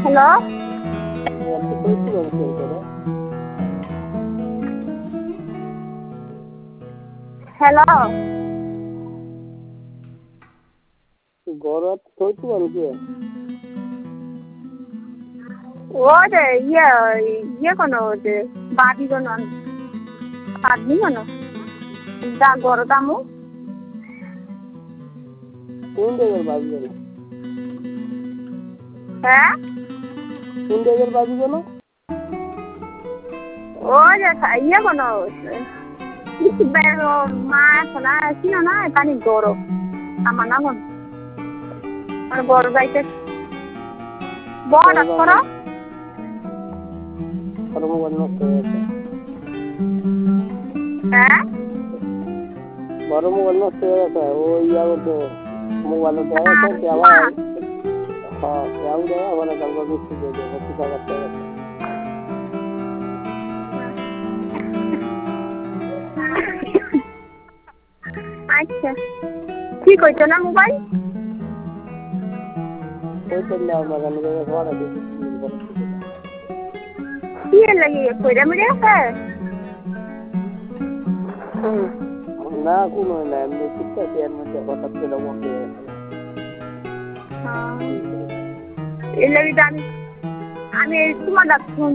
hello hello গরত থইছো আনকে ও যে ইয়ে কোনো যে বাদি কোনো বাদি কোনো দা গরদামু কোন জায়গার বাবু জানো হ্যাঁ কোন জায়গার বাবু জানো ও যে ইয়ে কোনো কিছু বেরো মা শোনা ছিল না পানি গরম আমার না কোন আর বড় যাইতে বড় করো আর মোবাইল নষ্ট হয়ে গেছে হ্যাঁ বড় মোবাইল নষ্ট হয়ে গেছে ওই ইয়াতে মোবাইলে দেওয়া আছে আবার হ্যাঁ কেউ দেয় আবার কালকে মিষ্টি দিয়ে দেয় হচ্ছে টাকা পেয়ে গেছে আচ্ছা কি কইছো না মোবাইল ওই তো না বাগানে গিয়ে ঘরে দিছি কি লাগি কইরা মিরে আছে না কোনো না এমনি ঠিকঠাক এর মধ্যে হঠাৎ করে বন্ধ হয়ে গেছে এই লাগি আমি তোমার